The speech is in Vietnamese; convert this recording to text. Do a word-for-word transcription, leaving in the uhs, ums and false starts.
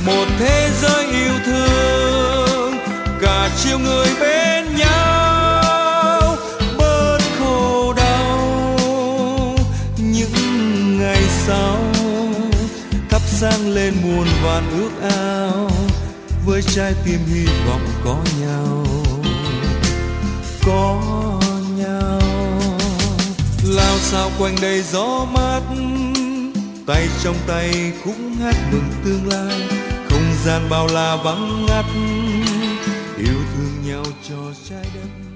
một thế giới yêu thương, cả chiều người bên nhau bớt khổ đau. Những ngày sau thắp sáng lên muôn vàn ước ao, với trái tim hy vọng có nhau, có nhau. Lao sao quanh đây gió mát, tay trong tay khúc hát mừng tương lai. Không gian bao la vắng ngắt, yêu thương nhau cho trái đất.